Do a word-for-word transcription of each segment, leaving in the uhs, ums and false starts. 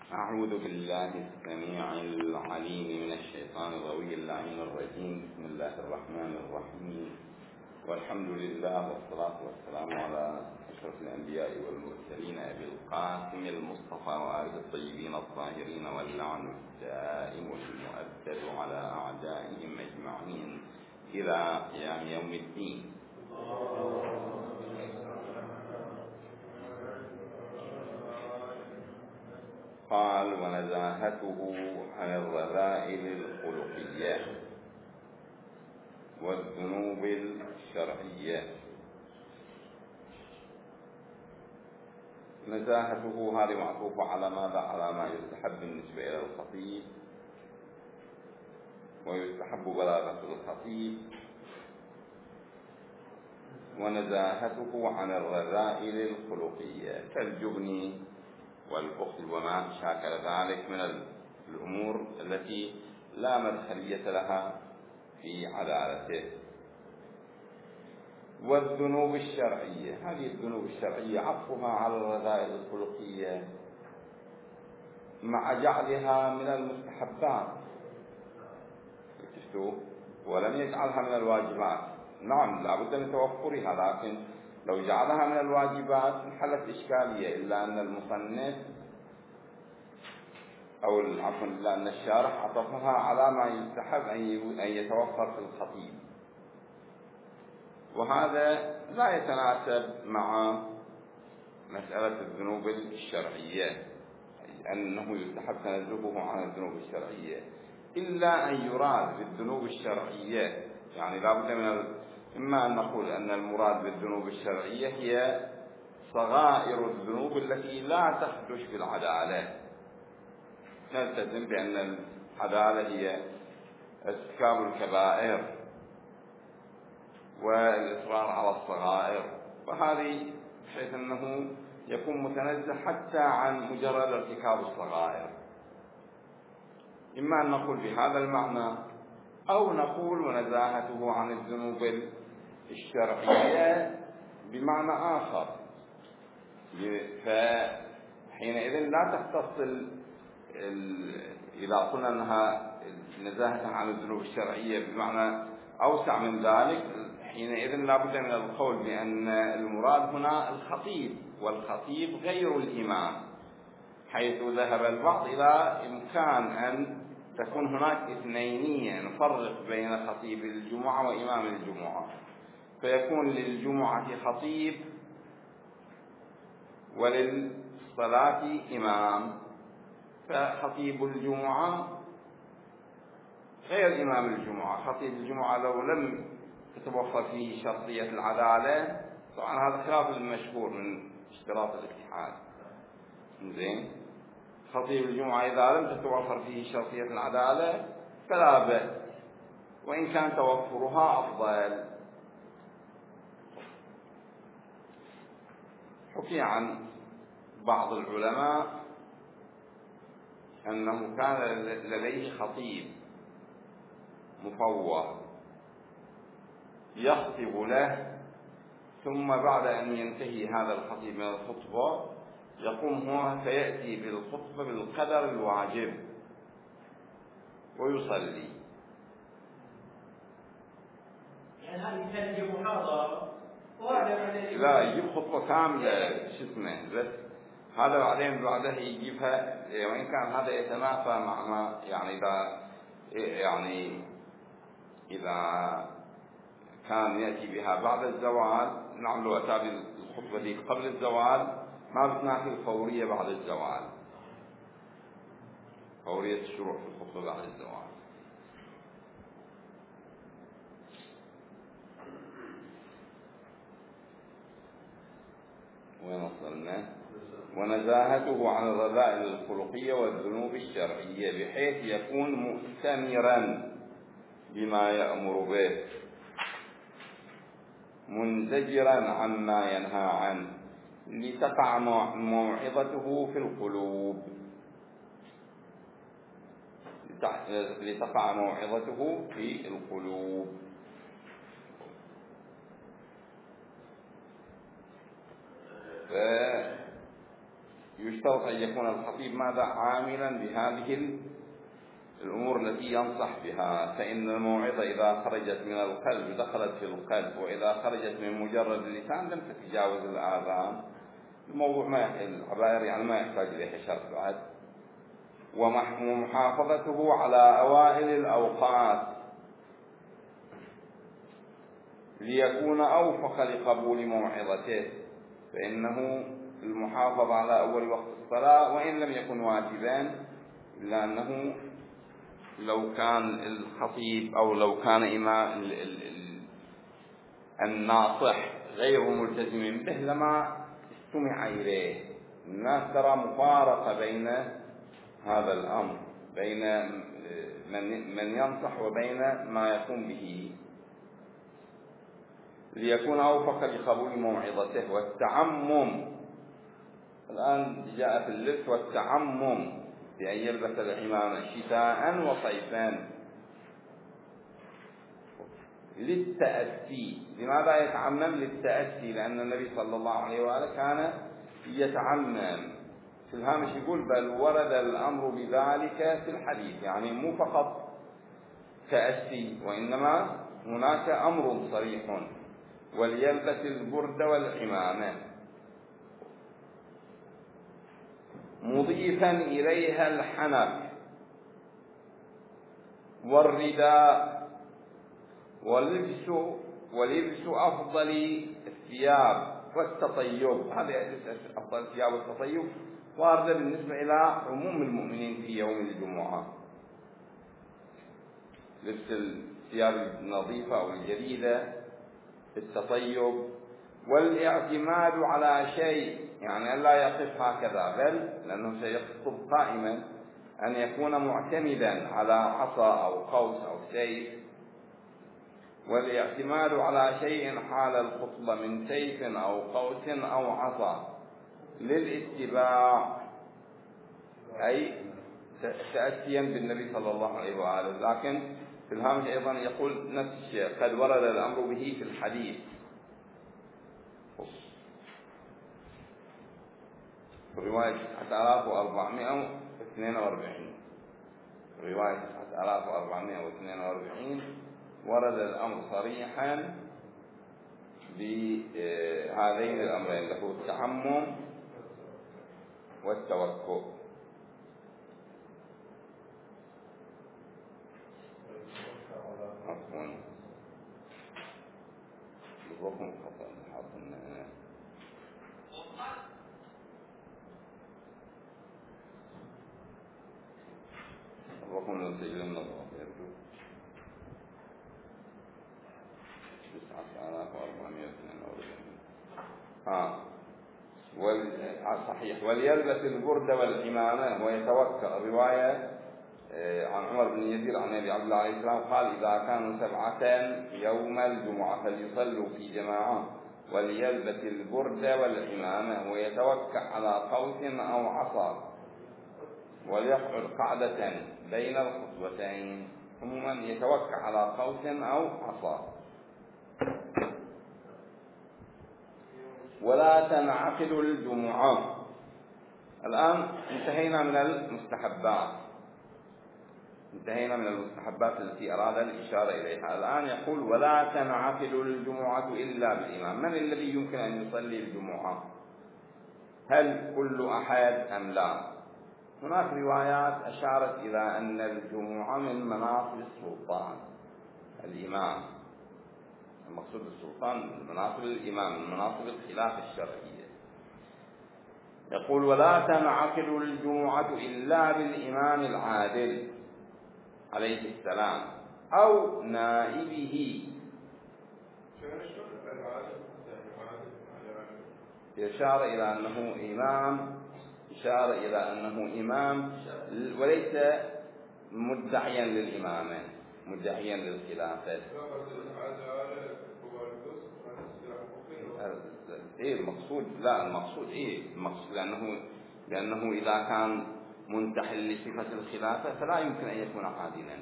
أعوذ بالله السميع العليم من الشيطان الغوي اللعين الرجيم. بسم الله الرحمن الرحيم، والحمد لله والصلاة والسلام على أشرف الأنبياء والمرسلين أبي القاسم المصطفى وآله الطيبين الطاهرين، واللعن الدائم المؤبد على أعدائهم أجمعين إلى قيام يوم الدين. قال: ونزاهته عن الرذائل الخلقية والذنوب الشرعية. نزاهته هذه معطوفة على ماذا؟ على ما يستحب بالنسبة إلى الخطيب، ويستحب بلاغة الخطيب. ونزاهته عن الرذائل الخلقية كالجبن والبخل وما شاكل ذلك من الأمور التي لا مدخلية لها في عدالته. والذنوب الشرعية، هذه الذنوب الشرعية عطفها على الرذائل الخلقية مع جعلها من المستحبات، ولم يجعلها من الواجبات. نعم لابد من توفرها، لكن لو جعلها من الواجبات انحلت إشكالية، إلا أن المصنف أو عفوا إلا أن الشارح عطفها على ما يستحب أن يتوفر في الخطيب، وهذا لا يتناسب مع مسألة الذنوب الشرعية، أنه يستحب تنزهه عن الذنوب الشرعية، إلا أن يراد بالذنوب الشرعية يعني لا بد من ال... إما أن نقول أن المراد بالذنوب الشرعية هي صغائر الذنوب التي لا تخدش بالعدالة، نلتزم بأن العدالة هي ارتكاب الكبائر والإصرار على الصغائر، وهذه بحيث أنه يكون متنزه حتى عن مجرد ارتكاب الصغائر. إما أن نقول بهذا المعنى، أو نقول ونزاهته عن الذنوب الشرعية بمعنى آخر، فحينئذ لا تختص ال... ال... إذا قلنا أنها نزاهة عن الذنوب الشرعية بمعنى أوسع من ذلك، حينئذ لا بد من القول بأن المراد هنا الخطيب، والخطيب غير الإمام، حيث ذهب البعض إلى إمكان أن تكون هناك اثنينية، نفرق بين خطيب الجمعة وإمام الجمعة، فيكون للجمعة خطيب وللصلاة إمام، فخطيب الجمعة غير إمام الجمعة. خطيب الجمعة لو لم تتوفر فيه شرطية العدالة، طبعا هذا خلاف المشهور من اشتراط الاتحاد، زين، خطيب الجمعة إذا لم تتوفر فيه شرطية العدالة فلا بأس، وإن كان توفرها أفضل. حكي عن بعض العلماء أنه كان لديه خطيب مفوه يخطب له، ثم بعد أن ينتهي هذا الخطيب من الخطبة يقوم هو فيأتي بالخطبة بالقدر الواجب ويصلي. يعني هذه كان يجيب محاضرة لا يجيب خطبة كاملة شو اسمه، بس هذا بعدين بعده يجيبها، وإن كان هذا يتنافى مع ما يعني إذا يعني إذا كان يأتي بها بعد الزوال، نعم لو أتى بالخطبة دي قبل الزوال ما بتنافي الفورية بعد الزوال، فورية الشروع في الخطبة بعد الزوال. وين وصلنا؟ ونزاهته عن الرذائل الخلقية والذنوب الشرعية بحيث يكون مؤتمرا بما يأمر به، منزجرا عما ينهى عنه، لتقع موعظته في القلوب لتقع موعظته في القلوب. يشترط أن يكون الخطيب ماذا عاملا بهذه الأمور التي ينصح بها، فإن الموعظة إذا خرجت من القلب دخلت في القلب، وإذا خرجت من مجرد اللسان لم تتجاوز الآذان. الموضوع ما يحتاج العبائر يعني ما يحتاج إليه شرط بعد. ومحافظته على أوائل الأوقات ليكون أوفق لقبول موعظته، فإنه المحافظة على أول وقت الصلاة وإن لم يكن واجبا، إلا أنه لو كان الخطيب أو لو كان إمام الناصح غير ملتزم به لما استمع إليه. الناس ترى مفارقة بين هذا الأمر، بين من ينصح وبين ما يقوم به، ليكون أوفق لقبول موعظته. والتعمم الآن جاء في اللبس، والتعمم بأن يلبس العمامة شتاء وصيفا للتأسي. لماذا يتعمم؟ للتأسي، لأن النبي صلى الله عليه وآله كان يتعمم. في الهامش يقول بل ورد الأمر بذلك في الحديث، يعني مو فقط تأسي وإنما هناك أمر صريح. وليلبس البرد والعمامة مضيفا إليها الحنك والرداء، ولبس ولبس أفضل الثياب والتطيب. هذه أفضل الثياب والتطيب واردة بالنسبة إلى عموم المؤمنين في يوم الجمعة. لبس الثياب النظيفة أو الجديدة، التطيب، والاعتماد على شيء، يعني لا يقف هكذا بل لأنه سيخطب قائما، أن يكون معتمدا على عصا أو قوس أو سيف. والاعتماد على شيء حال الخطبة من سيف أو قوس أو عصا للاتباع، أي تأسيا بالنبي صلى الله عليه وآله. لكن في الهامش أيضا يقول نفس الشيء، قد ورد الأمر به في الحديث. رواية تسعة آلاف وأربعمائة واثنين وأربعين رواية تسعة آلاف وأربعمائة واثنين وأربعين ورد الأمر صريحا بهذين الأمرين، له التعمم والتوكل. عفوا بالرقم خطأ حاطنا الرقم لو سجلنا يرجو تسعة آلاف وأربعمائة واثنين وأربعين. آه وال... صحيح. وليلبس البرد والعمامة ويتوكل. رواية عن عمر بن يزيد عن أبي عبد الله عليه السلام قال إذا كانوا سبعة يوم الجمعة فليصلوا في جماعة وليلبس البرد والعمامة ويتوكل على قوس أو عصا وليقعد قعدة بين الخطبتين. عموما يتوكل على قوس أو عصا. ولا تنعقد الجمعة. الآن انتهينا من المستحبات، انتهينا من المستحبات التي أراد الإشارة إليها. الآن يقول ولا تنعقد الجمعة إلا بالإمام. من الذي يمكن أن يصلي الجمعة؟ هل كل أحد أم لا؟ هناك روايات أشارت إلى أن الجمعة من مناصب السلطان الإمام. المقصود بالسلطان من مناصب الإمام، من مناصب الخلافة الشرعية. يقول ولا تنعقد الجمعة إلا بالإمام العادل عليه السلام أو نائبه. يشار إلى أنه إمام، إشارة إلى أنه إمام وليس مدعيا للإمامة، مدعيا للخلافة. إيه المقصود؟ لا المقصود إيه المقصود لأنه لأنه إذا كان منتحل لصفة الخلافة فلا يمكن أن يكون عادلا.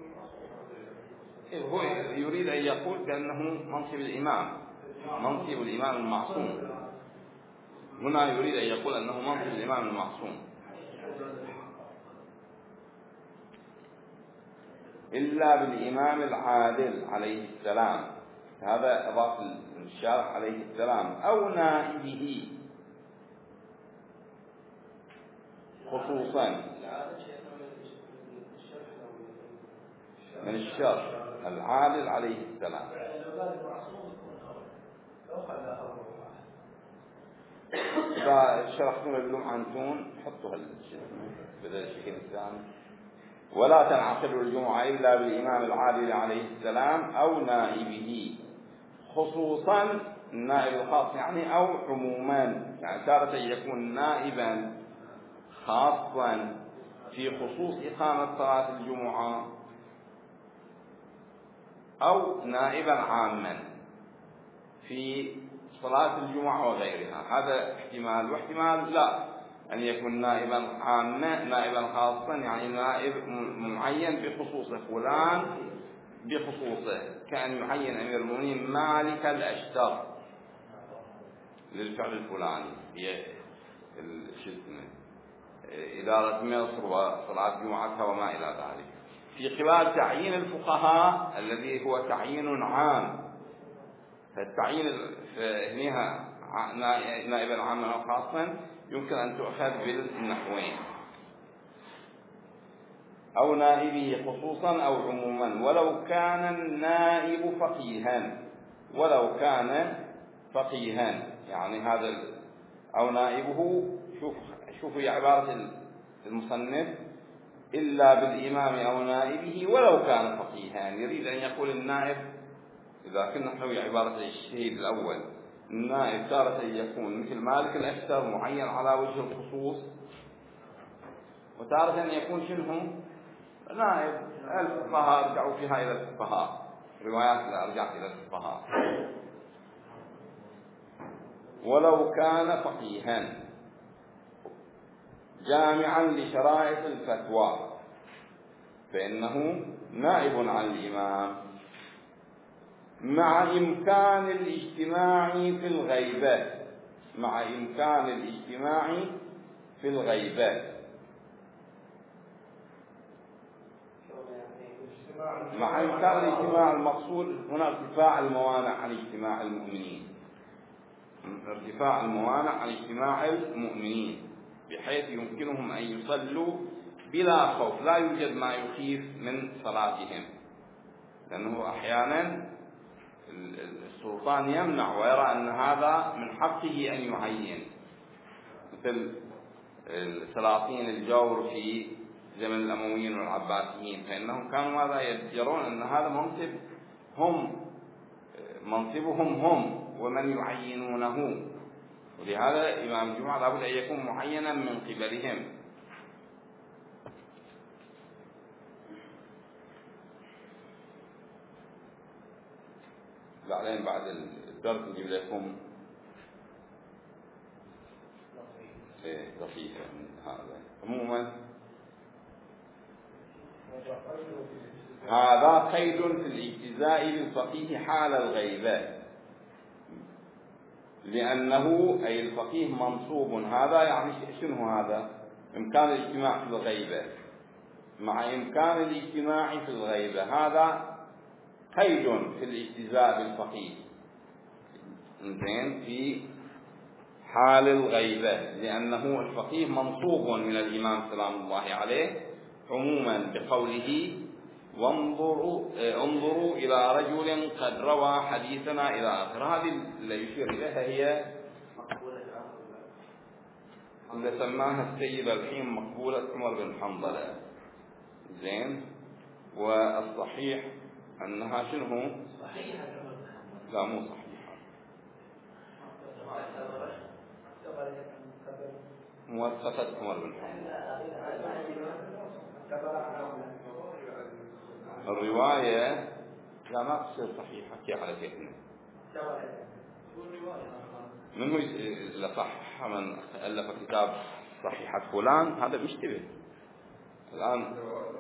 إيه هو يريد أن يقول بأنه منصب الإمام، منصب الإمام المعصوم. هنا يريد أن يقول أنه منصب الإمام المعصوم. إلا بالإمام العادل عليه السلام، هذا أضاف الشارح عليه السلام، أو نائبه خصوصا من الشرح العادل عليه السلام. إذا شرحتم اللمعة أنتون حطوا بدل الشكل الثاني. ولا تنعقد الجمعة إلا بالإمام العادل عليه السلام أو نائبه خصوصا، النائب الخاص يعني، أو عموما، يعني تارة يكون نائبا خاصا في خصوص إقامة صلاة الجمعة، أو نائبا عاما في صلاة الجمعة وغيرها. هذا احتمال. واحتمال لا، أن يكون نائبا عاما نائبا خاصا، يعني نائب معين بخصوصه، فلان بخصوصه، كأن يعين أمير المؤمنين مالك الأشتر للفعل الفلاني، هي إدارة مصر وصلاة جمعتها وما إلى ذلك. في قبال تعيين الفقهاء الذي هو تعيين عام، فالتعيين هنا نائبا عاما أو خاصا يمكن أن تؤخذ بالنحوين، أو نائبه خصوصا أو عموما، ولو كان النائب فقيها، ولو كان فقيها، يعني هذا أو نائبه. شوف شوفوا عبارة المصنف، إلا بالإمام أو نائبه ولو كان فقيها، يريد أن يقول النائب، إذا كنا نحوي عبارة الشهيد الأول، النائب تارة يكون مثل مالك الأشتر معين على وجه الخصوص، وتارة يكون شنو نائب الفقهاء. ارجعوا فيها إلى الفقهاء، روايات رجعت إلى الفقهاء. ولو كان فقيها جامعا لشرائط الفتوى فإنه نائب عن الإمام، مع إمكان الاجتماع في الغيبة، مع إمكان الاجتماع في الغيبة، مع إمكان الاجتماع. المقصود هنا ارتفاع الموانع عن اجتماع المؤمنين، ارتفاع الموانع عن اجتماع المؤمنين، بحيث يمكنهم أن يصلوا بلا خوف، لا يوجد ما يخيف من صلاتهم، لأنه أحيانا السلطان يمنع ويرى أن هذا من حقه أن يعين، مثل السلاطين الجور في زمن الأمويين والعباسيين، فإنهم كانوا ماذا يرون أن هذا منصب هم منصبهم هم ومن يعينونه، ولهذا إمام الجمعة لابد أن يكون معينا من قبلهم. بعدين بعد الدرس نجيب لكم لطيفة من هذا. عموما هذا قيد في الاجتزاء للفقيه حال الغيبة، لأنه أي الفقيه منصوب، هذا يعني شنو هذا؟ إمكان الاجتماع في الغيبة، مع إمكان الاجتماع في الغيبة، هذا قيد في الاجتزاء بالفقيه زين في حال الغيبة، لأنه الفقيه منصوب من الإمام سلام الله عليه عموما بقوله وانظروا انظروا إلى رجل قد روى حديثنا إلى آخر. هذه اللي يشير إليها هي اللي سماها السيد الحين مقبولة عمر بن حنظلة زين. والصحيح أنها شنو؟ صحيحة. لا مو صحيحة، موثقة عمر بن حنظلة. الرواية لا ما تصير صحيحة كيف على كيفنا. من هو اللي صحح من ألف كتاب صحيحة فلان؟ هذا مشتبه الآن،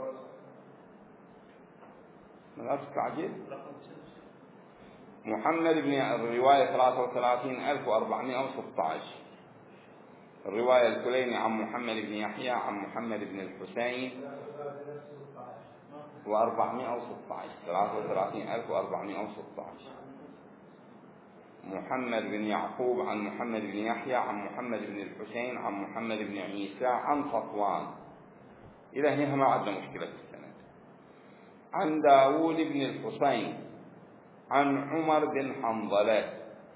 لا تستعجل. محمد بن الرواية ثلاثة وثلاثين ألف وأربعمائة وستة عشر الرواية الكليني عن محمد بن يحيى عن محمد بن الحسين وأربعمائة وستة عشر ثلاثة وثلاثين ألف وأربعمائة وستة عشر. محمد بن يعقوب عن محمد بن يحيى عن محمد بن الحسين عن محمد بن عيسى عن صفوان. إلى هنا ما عندنا مشكلة في السند. عن داود بن الحسين عن عمر بن حنظلة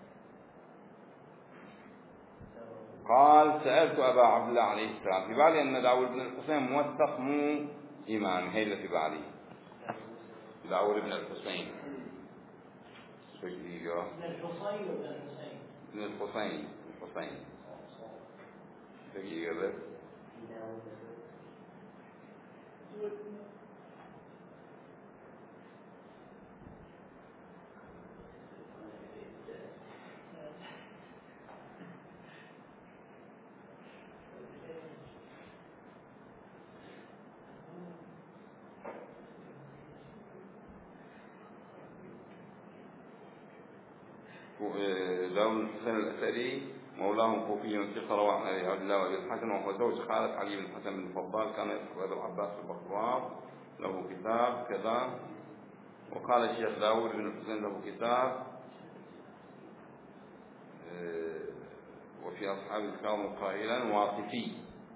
قال سألت أبا عبد الله عليه السلام. في بالي أن داود بن الحسين موثق مو إمام، هي اللي في بالي. داود بن الحسين بن الحسين وبن الحسين بن الحسين الحسين دقيقة بس. داود بن الحسين الأثري مولاهم كوفي ثقة روى عن أبي عبد الله وأبي الحسن وهو زوج خالة علي بن الحسن بن الفضال، كان يصحب أبي العباس البقراء، له كتاب كذا. وقال الشيخ داود بن الحسين له كتاب وفي أصحاب الكرام قائلا واقفي.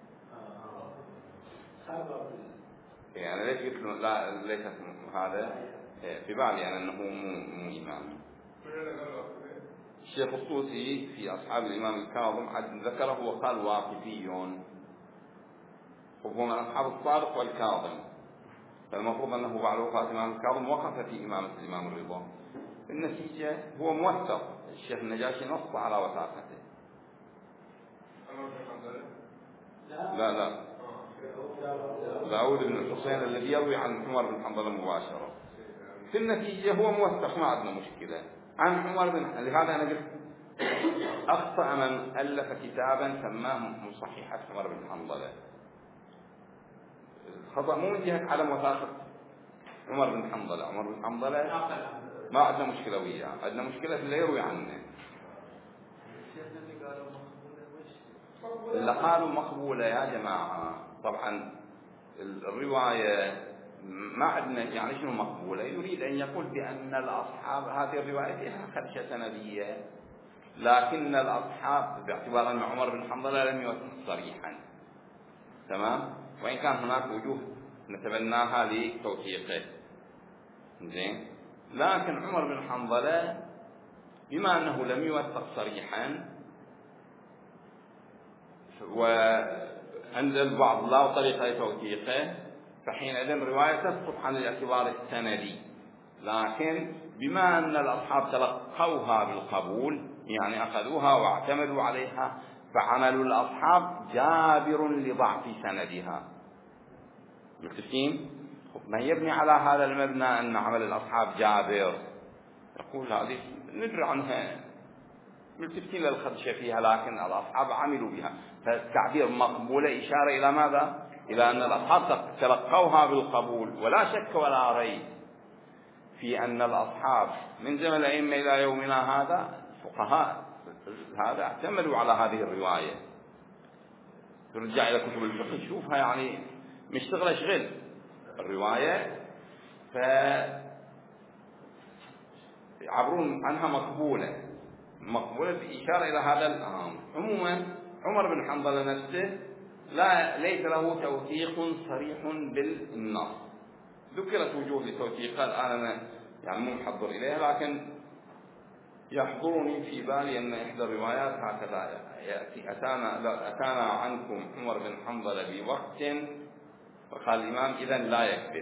يعني ليش قلت له لا ليس هذا في بالي أنا أنه مو مو إمام. الشيخ الطوسي في أصحاب الإمام الكاظم ذكره وقال واقفيون، وهو من أصحاب الصادق والكاظم، فالمفروض أنه بعد وفاة الإمام الكاظم وقف في إمامة الإمام الرضا. النتيجة هو موثق، الشيخ النجاشي نص على وثاقته. لا لا داود بن الحسين الذي يروي عن عمر بن حنظلة مباشرة. في النتيجة هو موثق، ما عندنا مشكلة. عن عمر بن، لهذا أنا قلت أخطأ من ألف كتابا سماه مصححة عمر بن حنظلة. الخطأ مو من جهة عدم وثاقة عمر بن حنظلة. عمر بن حنظلة ما عندنا مشكلة وياه، عندنا مشكلة في اللي يروي عنه. اللي قالوا مقبولة يا جماعة، طبعا الرواية ما عندنا يعني شنو مقبولة، يريد أن يقول بأن الأصحاب هذه الرواية فيها خدشة سندية، لكن الأصحاب باعتبار أن عمر بن حنظلة لم يوثق صريحا، تمام، وإن كان هناك وجوه نتبناها لتوثيقه، زين، لكن عمر بن حنظلة بما أنه لم يوثق صريحا وعند البعض لا طريقة لتوثيقه، فحينئذ الرواية تسقط عن الاعتبار السندي. لكن بما أن الأصحاب تلقوها بالقبول، يعني أخذوها واعتمدوا عليها، فعمل الأصحاب جابر لضعف سندها. متفقين؟ ما يبني على هذا المبنى أن عمل الأصحاب جابر، يقول هذه ندري عنها، ملتفتين للخدشة فيها، لكن الأصحاب عملوا بها، فالتعبير مقبولة إشارة إلى ماذا؟ إلى أن الأصحاب تلقوها بالقبول، ولا شك ولا ريب في أن الأصحاب من زمن الأئمة إلى يومنا هذا الفقهاء هذا اعتمدوا على هذه الرواية. ترجع إلى كتب الفقه شوفها، يعني مشتغلة شغل الرواية، فيعبرون عنها مقبولة مقبولة بإشارة إلى هذا الأمر. عموما عمر بن حنظلة نفسه لا ليس له توثيق صريح بالنص، ذكرت وجوه لتوثيقها الآن أنا يعني مو محضر إليها، لكن يحضرني في بالي أن إحدى الروايات هكذا يأتي أتانا, أتانا عنكم عمر بن حنظلة بوقت، فقال الإمام إذن لا يكذب.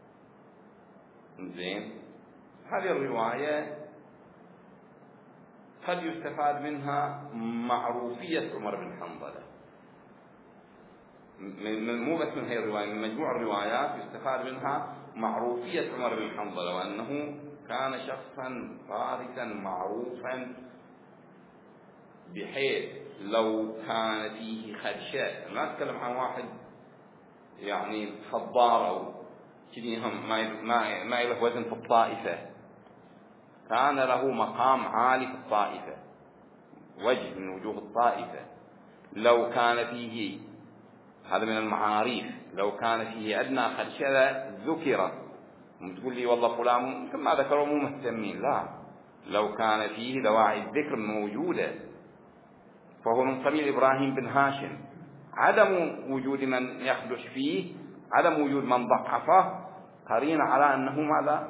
زين، هذه الرواية قد يستفاد منها معروفية عمر بن حنظلة، مو بس من هذه الرواية، من مجموع الروايات يستفاد منها معروفية عمر بن حنظلة، وأنه كان شخصا فارسا معروفا، بحيث لو كان فيه خدشة، ما أتكلم عن واحد يعني خضار أو كذي هم ما ما له وزن في الطائفة، كان له مقام عالي في الطائفة، وجه من وجوه الطائفة، لو كان فيه، هذا من المعاريف، لو كان فيه أدنى خدشة ذكر. تقول لي والله فلان كما ذكروا مو مهتمين، لا، لو كان فيه دواعي الذكر موجودة، فهو من قبيل إبراهيم بن هاشم. عدم وجود من يخدش فيه، عدم وجود من ضعفه قرين على أنه ماذا؟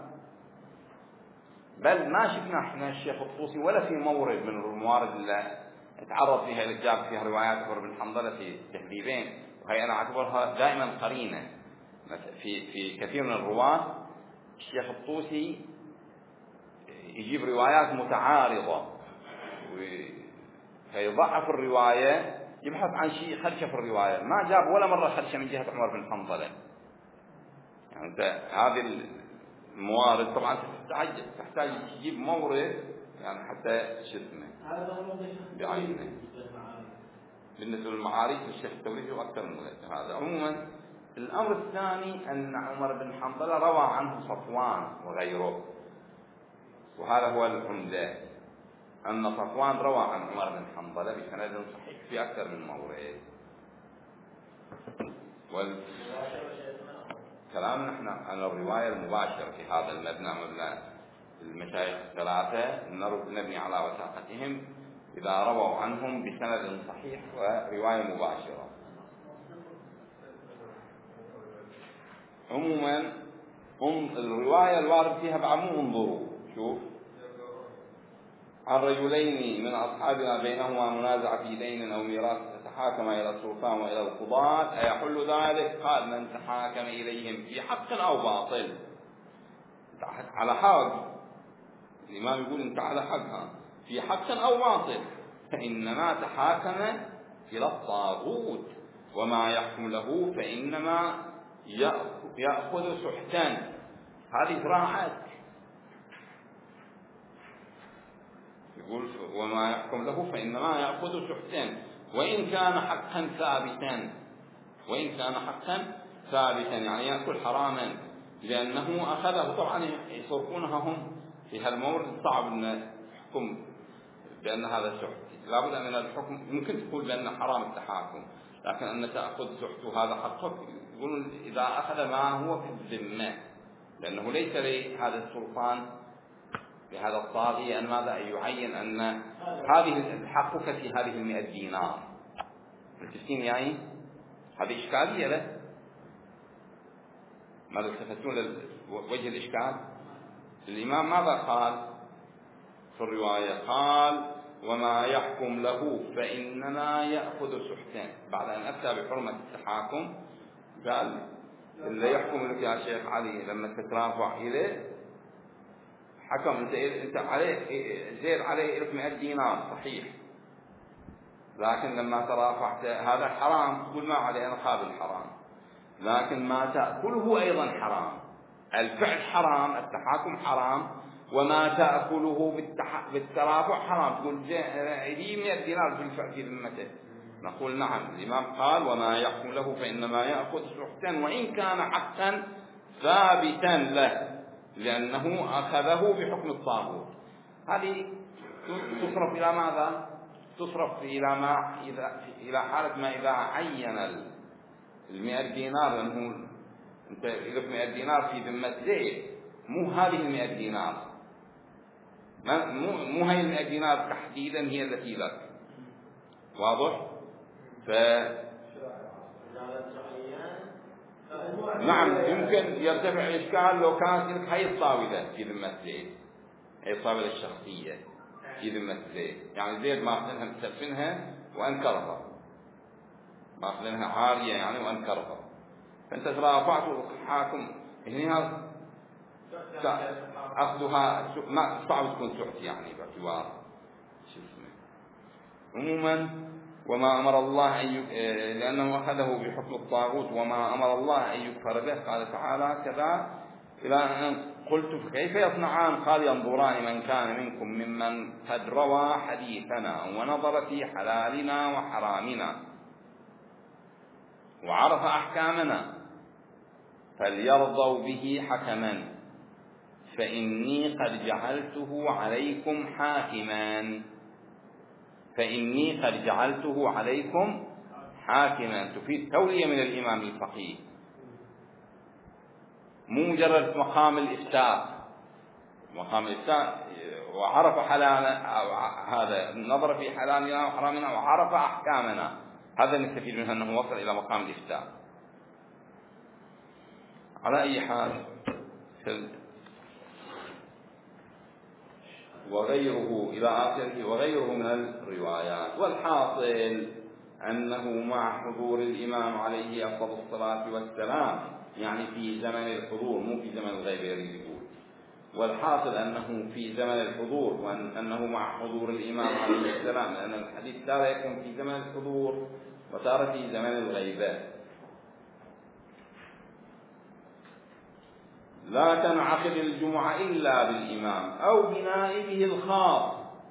بل ما شفنا احنا الشيخ الطوسي ولا في مورد من الموارد اللي تعرض فيها الجاب فيها روايات عمر بن حنظلة في التهذيبين، وهي أنا أعتبرها دائما قرينة في في كثير من الرواة. الشيخ الطوسي يجيب روايات متعارضة فيضعف الرواية، يبحث عن شيء خدشة في الرواية، ما جاب ولا مرة خدشة من جهة عمر بن حنظلة. يعني أنت هذه الموارد طبعا تحتاج تحتاج تجيب مورد يعني حتى شو اسمه بعينه. بالنسبة للمعارف الشيخ التوريثي وأكثر من ذلك. هذا عموما. الأمر الثاني أن عمر بن حنظلة روى عنه صفوان وغيره، وهذا هو العمدة، أن صفوان روى عن عمر بن حنظلة بسند صحيح في أكثر من مورد. والكلام نحن عن الرواية المباشرة في هذا المبنى، مبنى المشايخ الثلاثة نبني على وثاقتهم إذا رووا عنهم بسند صحيح ورواية مباشرة. عموما الرواية الوارد فيها بعموم انظروا شوف: عن رجلين من أصحابنا بينهما منازعة في دين أو ميراث تحاكم إلى السلطان وإلى القضاة أيحل ذلك؟ قال: من تحاكم إليهم في حق أو باطل. على حق، الإمام يقول أنت على حقها في حق أو باطل، فإنما تحاكم إلى الطاغوت وما يحكم له فإنما يأخذ سحتا. هذه راحت، يقول وما يحكم له فإنما يأخذ سحتا وإن كان حقا ثابتا، وإن كان حقا ثابتا يعني يأكل حراما، لأنه أخذه. طبعا يصرفونها هم في هالمورد، صعب أن يحكم بأن هذا سحت، لا بد من الحكم. ممكن تقول بأن حرام التحاكم، لكن أن تأخذ سحت وهذا حقك، يقولون إذا أخذ ما هو في الذمة، لأنه ليس لهذا السلطان لهذا الطاغية أن ماذا يعين أن هذه حقك في هذه المئة دينار. متفقين يعني؟ هذه إشكالية له. ماذا تفتون لوجه الإشكال؟ الإمام ماذا قال في الرواية؟ قال: وما يحكم له فإنما يأخذ سحتين. بعد أن أفتى بحرمة التحاكم قال: اللي يحكم لك يا شيخ علي لما تترافع إليه حكم انت انت عليه زيد عليه لك مئة دينار صحيح، لكن لما ترافعت هذا حرام، تقول ما عليه انا قابل حرام، لكن ما تأكله ايضا حرام. الفعل حرام، التحاكم حرام، وما تأكله بالترافع حرام. تقول لي مئة دينار بالفعل في ذمته، نقول نعم. الإمام قال: وما يحكم له فإنما يأخذ سحتا وإن كان حقا ثابتا له، لأنه أخذه بحكم الطاغوت. هذه تصرف إلى ماذا؟ تصرف إلى ما إذا إلى حالة ما إذا عين المئة دينار، لأنه أنت لك مئة دينار في ذمة زيد، مو هذه المئة دينار، مو مو هي المئة دينار تحديدا هي التي لك. واضح؟ ف نعم يمكن يرتفع الإشكال لو كانت لك هي الطاولة في ذمة زيد، هي الطاولة الشخصية في ذمة زيد، يعني زيد ماخذنها مستلفنها وأنكرها، ماخذنها عارية يعني وأنكرها، فأنت ترافعت حاكم هنا أخذها ما صعب تكون سحت يعني باعتبار شو اسمه. عموما وما أمر الله أن يك... لأنه أخذه بحكم الطاغوت، وما أمر الله أن يكفر به. قال تعالى: كذا إلى أن قلت فكيف يصنعان؟ قال: ينظران من كان منكم ممن قد روى حديثنا ونظر في حلالنا وحرامنا وعرف أحكامنا فليرضوا به حكما فإني قد جعلته عليكم حاكما. فإني قد جعلته عليكم حاكما، تفيد تولية من الإمام الفقيه، مو مجرد مقام الإفتاء. مقام الإفتاء وعرف حلالنا، هذا نظر في حلالنا وحرامنا وعرف أحكامنا، هذا نستفيد منه أنه وصل إلى مقام الإفتاء. على أي حال، وغيره إلى آخره وغيره من الروايات. والحاصل أنه مع حضور الإمام عليه أفضل الصلاة والسلام، يعني في زمن الحضور مو في زمن الغيبة يريد يقول، والحاصل أنه في زمن الحضور، وأنه مع حضور الإمام عليه السلام، لأن الحديث تارة يكون في زمن الحضور وتارة في زمن الغيبة. لا تنعقد الجمعة إلا بالإمام أو بنائبه الخاص.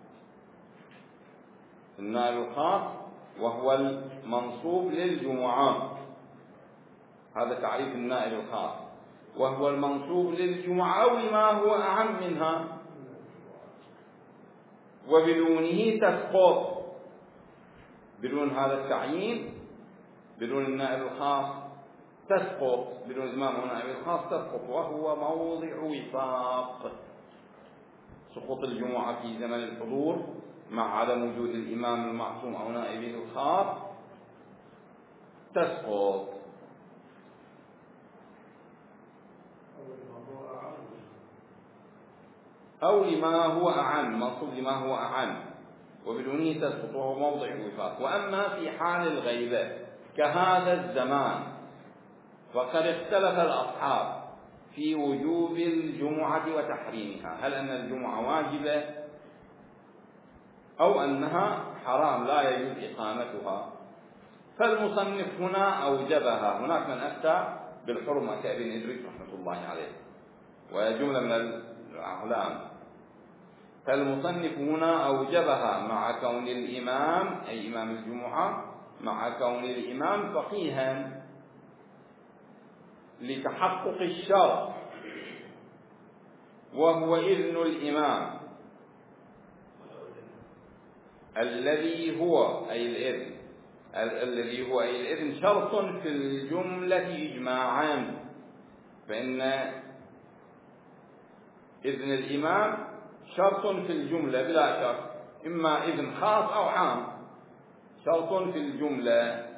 النائب الخاص وهو المنصوب للجمعة، هذا تعريف النائب الخاص، وهو المنصوب للجمعة أو لما هو أعم منها، وبدونه تسقط. بدون هذا التعيين، بدون النائب الخاص تسقط، بدون الإمام والنائب الخاص تسقط، وهو موضع وفاق. سقوط الجمعة في زمن الحضور مع عدم وجود الإمام المعصوم أو نائبه الخاص تسقط. أو لما هو أعم، مقصود لما هو أعم، وبدونه تسقط، وهو موضع وفاق. وأما في حال الغيبة كهذا الزمان فقد اختلف الأصحاب في وجوب الجمعة وتحريمها، هل أن الجمعة واجبة أو أنها حرام لا يجوز إقامتها. فالمصنف هنا أوجبها. هناك من أفتى بالحرمة كابن إدريس رحمة الله عليه وجملة من الأعلام. فالمصنف هنا أوجبها مع كون الإمام أي إمام الجمعة مع كون الإمام فقيها لتحقق الشرط، وهو إذن الإمام الذي هو أي الإذن الذي هو أي الإذن شرط في الجملة إجماعا. فإن إذن الإمام شرط في الجملة بلا شرط، إما إذن خاص أو عام، شرط في الجملة،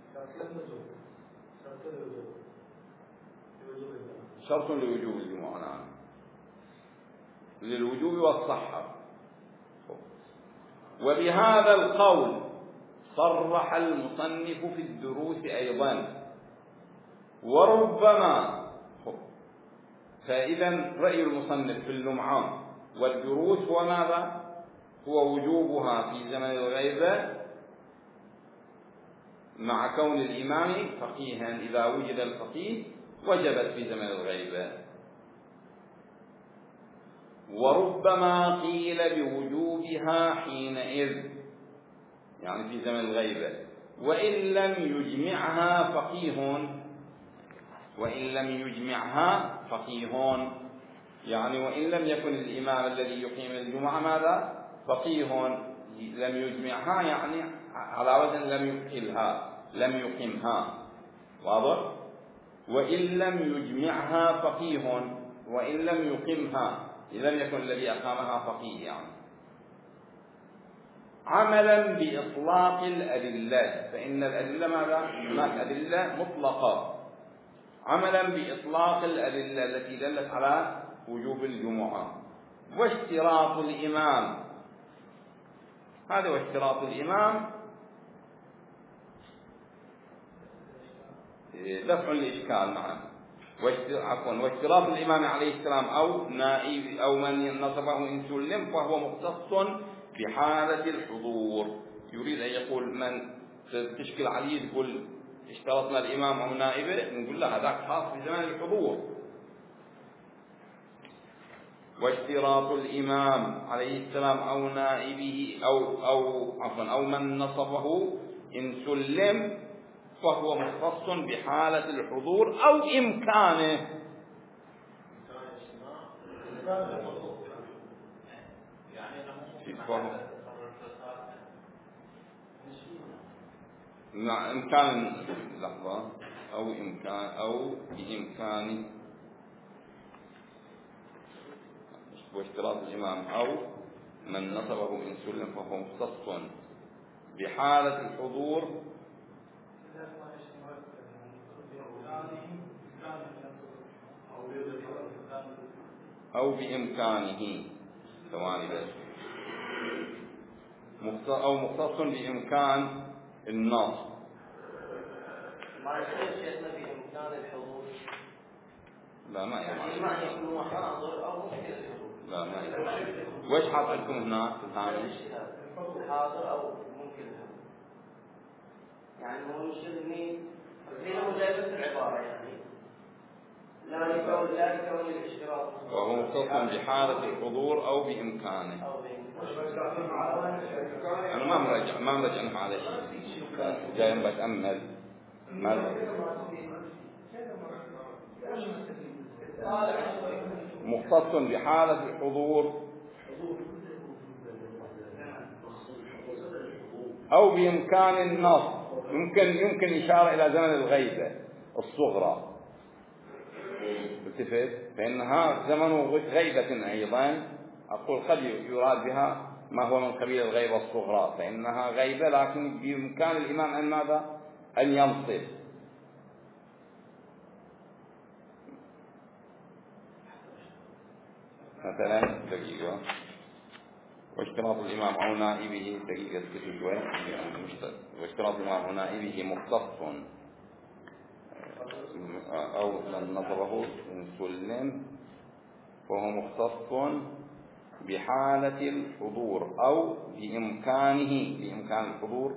شرط لوجوب الجمعة، نعم، للوجوب والصحة. وبهذا القول صرح المصنف في الدروس أيضا. وربما، فإذا رأي المصنف في اللمعان والدروس هو ماذا؟ هو وجوبها في زمن الغيبة مع كون الإمام فقيها، إذا وجد الفقيه وجبت في زمن الغيبة. وربما قيل بوجوبها حينئذ، يعني في زمن الغيبة، وإن لم يجمعها فقيه، وإن لم يجمعها فقيه، يعني وإن لم يكن الإمام الذي يقيم الجمعة ماذا؟ فقيه، لم يجمعها يعني على وزن لم يقلها، لم يقيمها، واضح؟ وإن لم يجمعها فقيه، وإن لم يقيمها، لم يكن الذي أقامها فقيه يعني. عملا بإطلاق الأدلة، فإن الأدلة ماذا؟ هناك أدلة مطلقة. عملا بإطلاق الأدلة التي دلت على وجوب الجمعة. واشتراط الإمام، هذا واشتراط الإمام دفع الإشكال معا. عفوا، واشتراط الإمام عليه السلام أو نائب أو من نصبه إن سلم فهو مختص بحالة الحضور. يريد أن يقول من تشكل عليه يقول اشترطنا الإمام أو نائبه، نقول له هذاك خاص بزمان الحضور. واشتراط الإمام عليه السلام أو نائبه أو أو عفوا أو من نصبه إن سلم فهو مختص بحالة الحضور أو إمكانه. مع إمكان لحظة أو إمكان أو بإمكان واشتراط الإمام أو من نصبه إن سلم فهو مختص بحالة الحضور أو بإمكانه ثواني بس أو مختص بإمكان النص. ما يصير شيخنا بإمكان الحضور. لا ما يعني ما يكون حاضر أو ممكن الحضور. لا ما يكون. وش حاط لكم هناك في الهامش؟ حاضر أو ممكن الحضور. يعني هو مش إني هنا مجازة العبارة يعني. لا يكون لا يكون الاشتراط. وهو مختص بحالة الحضور أو بإمكانه. أو بإمكانه. أنا ما مرجع ما مرجع على شيء. جاي بتأمل ما مختص بحالة الحضور أو بإمكان النص. يمكن يمكن إشارة إلى زمن الغيبة الصغرى التفت فإنها زمن غيبة أيضا. أقول قد يراد بها ما هو من قبيل الغيبة الصغرى فإنها غيبة لكن بإمكان الإمام أن ماذا أن ينصف. مثلا دقيقة واشتراط الإمام أو نائبه دقيقة شوي واشتراط الإمام أو نائبه مختص أو من نصبه إن سلم فهو مختص بحالة الحضور أو بإمكانه بإمكان الحضور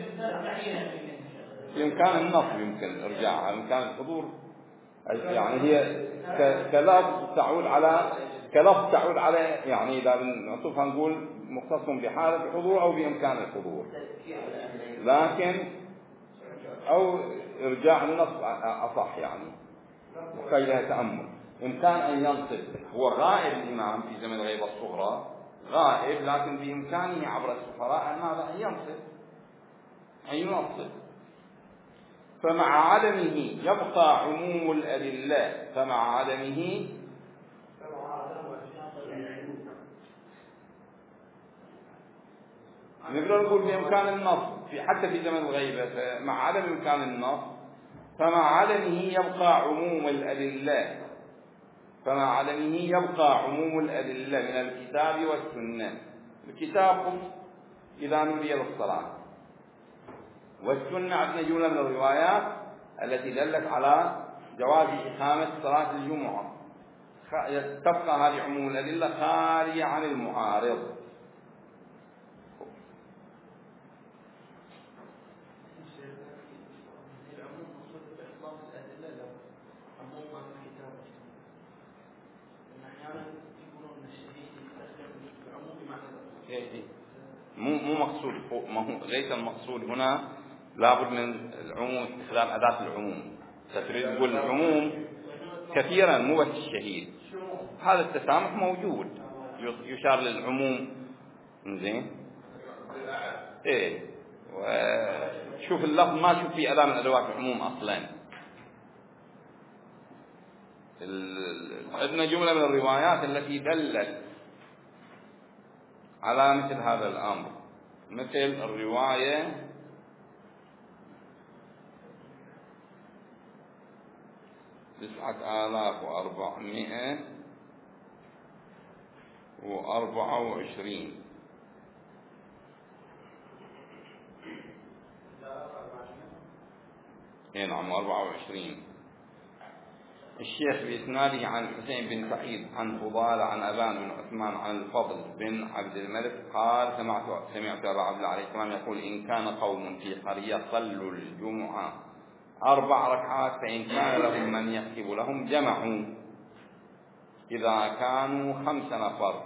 بإمكان النصب يمكن إرجاعها بإمكان الحضور يعني هي كلفظ تعود على كلفظ تعود على يعني إذا نصفها نقول مختص بحالة الحضور أو بإمكان الحضور لكن أو إرجاع النصب أصح يعني محتاج لها تأمل. إمكان أن ينصب هو غائب الإمام في زمن الغيبة الصغرى غائب لكن بإمكانه عبر السفراء أن ماذا أن ينصب أن ينصب. فمع عدمه يبقى عموم الأدلة فمع عدمه نقدر نقول بإمكان النص في حتى في زمن الغيبة مع عدم إمكان النص فمع عدمه يبقى عموم الأدلة فمع عدمه يبقى عموم الأدلة من الكتاب والسنة. الكتاب إذا نودي للصلاة والسنة عندنا جملة من الروايات التي دلت على جواز إقامة صلاة الجمعة تبقى هذه عموم الأدلة خالية عن المعارض. مو مو مقصود ما هو ليس المقصود هنا لابد من العموم استخدام أداة العموم. تريد تقول العموم كثيرا مو بس الشهيد هذا التسامح موجود يشار للعموم زين ايه وشوف اللفظ ما شوف فيه أداة من أدوات العموم أصلا. عندنا جملة من الروايات التي دلت على مثل هذا الأمر مثل الرواية تسعة آلاف وأربعمائة وأربعة وعشرين نعم أربعة وعشرين. الشيخ بإسناده عن الحسين بن سعيد عن فضالة عن أبان بن عثمان عن الفضل بن عبد الملك قال سمعت سمعت أبا عبد الله عليه السلام يقول إن كان قوم في قرية صلوا الجمعة أربع ركعات فإن كان لهم من يكتب لهم جمعوا إذا كانوا خمس نفر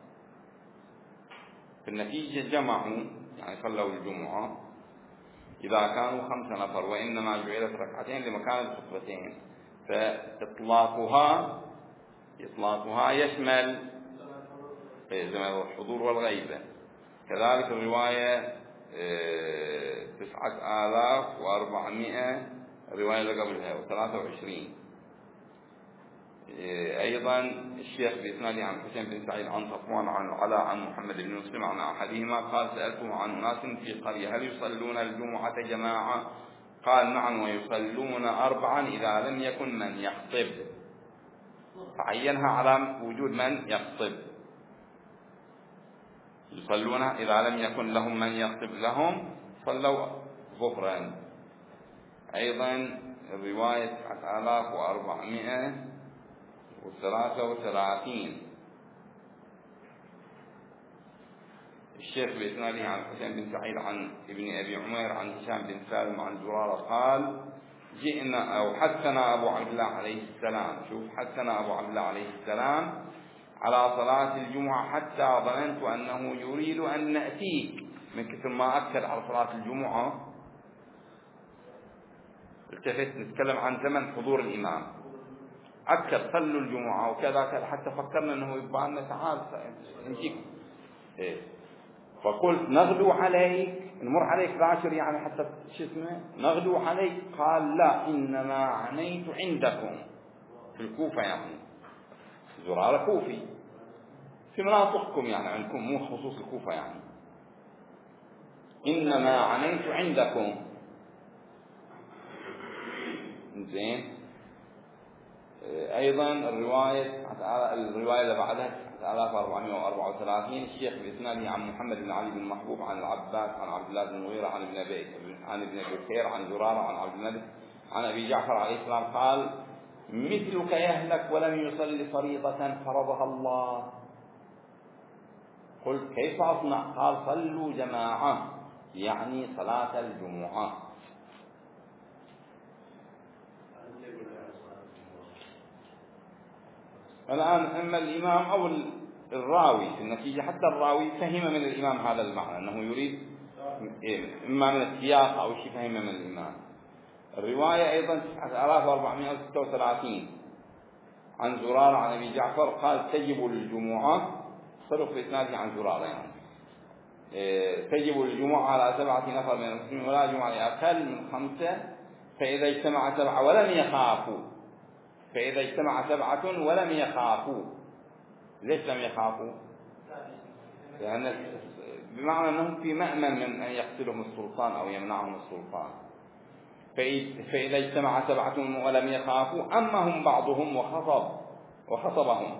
في النتيجة جمعوا يعني صلوا الجمعة إذا كانوا خمس نفر وإنما جعلت ركعتين لمكان الخطبتين فإطلاقها إطلاقها يشمل زمن الحضور والغيبة. كذلك الرواية تسعة آلاف وأربعمائة رواية اللي قبلها وثلاثة وعشرين. أيضا الشيخ بإسناده عن حسين بن سعيد عن صفوان عن العلاء عن محمد بن مسلم عن أحدهما قال سألته عن ناس في قرية هل يصلون الجمعة جماعة؟ قال نعم ويصلون أربعا إذا لم يكن من يخطب، فعينها على وجود من يخطب، يصلون إذا لم يكن لهم من يخطب لهم صلوا ظهرا. أيضا الرواية تسعة آلاف وأربعمائة وثلاثة وثلاثين الشيخ بإسناده عن حسين بن سعيد عن ابن أبي عمير عن هشام بن سالم عن زرارة قال جئنا أو حثنا أبو عبد الله عليه السلام، شوف حثنا أبو عبد الله عليه السلام على صلاة الجمعة حتى ظننت أنه يريد أن نأتيك، من كثر ما أكد على صلاة الجمعة التفت نتكلم عن زمن حضور الإمام، أكد صلوا الجمعة وكذا كذا حتى فكرنا أنه يبقى لنا تعال نجيك إيه. فقلت نغدو عليك نمر عليك باشر يعني حتى شو اسمه نغدو عليك، قال لا إنما عنيت عندكم في الكوفة، يعني زرارة كوفي في مناطقكم يعني عندكم مو خصوص الكوفة، يعني إنما عنيت عندكم. زين. أيضا الرواية الرواية اللي بعدها تسعة آلاف وأربعمائة وأربعة وثلاثين الشيخ بإسناده عن محمد بن علي بن محبوب عن العباس عن عبد الله بن المغيرة عن ابن أبي عن ابن أبي بكير عن زرارة عن عبد الملك عن أبي جعفر عليه السلام قال مثلك يهلك ولم يصلي فريضة فرضها الله. قلت كيف أصنع؟ قال صلوا جماعة يعني صلاة الجمعة. الآن إما الإمام أو الراوي في النتيجة، حتى الراوي فهم من الإمام هذا المعنى أنه يريد إما من السياق أو شيء فهم من الإمام. الرواية أيضا تسعة آلاف وأربعمائة وستة وثلاثين عن زرارة عن أبي جعفر قال تجب الجمعة، صرف في إسناده عن زرارة يعني تجب الجمعة على سبعة نفر من المسلمين ولا جمعة لأقل من خمسة فإذا اجتمع سبعة ولم يخافوا فإذا اجتمع سبعة ولم يخافوا. ليش لم يخافوا؟ لأن بمعنى أنهم في مأمن من أن يقتلهم السلطان أو يمنعهم السلطان. فإذا اجتمع سبعة ولم يخافوا أمهم بعضهم وخطب وخطبهم،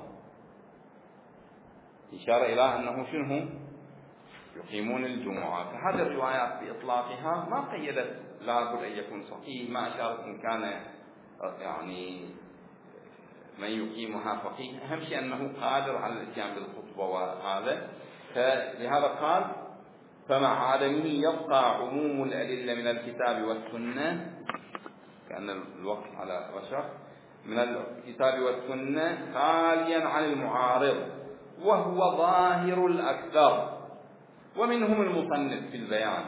إشارة إلى أنه شنو يقيمون الجمعة. فهذه الروايات بإطلاقها ما قيدت لابد أن يكون صحيح، ما أشارت إن كان يعني من يقيمها فقيه، أهم شيء أنه قادر على الاتيان بالخطبة وهذا. فلهذا قال فمع عدمه يبقى عموم الأدلة من الكتاب والسنة، كأن الوقت على رشح من الكتاب والسنة خاليا عن المعارض وهو ظاهر الأكثر، ومنهم المصنف في البيان،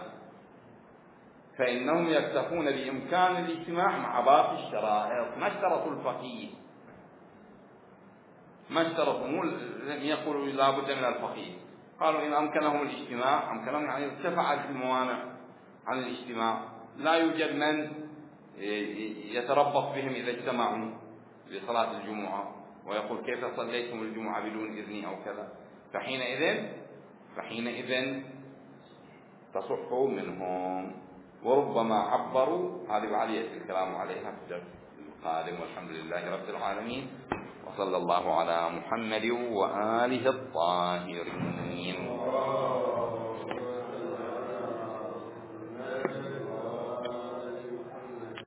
فإنهم يكتفون بإمكان الاجتماع مع باقي الشرائط. ما اشترطوا الفقيه، ما اشترطوا، مو لم يقولوا لا بد من الفقيه، قالوا إن أمكنهم الاجتماع أمكنهم، يعني ارتفعت الموانع عن الاجتماع، لا يوجد من يتربص بهم إذا اجتمعوا لصلاة الجمعة ويقول كيف صليتم الجمعة بدون إذني أو كذا، فحينئذ فحينئذ تصحوا منهم. وربما عبروا، هذه بعدية الكلام عليها في الدرس القادم، والحمد لله رب العالمين، وصلى الله على محمد وآله الطاهرين.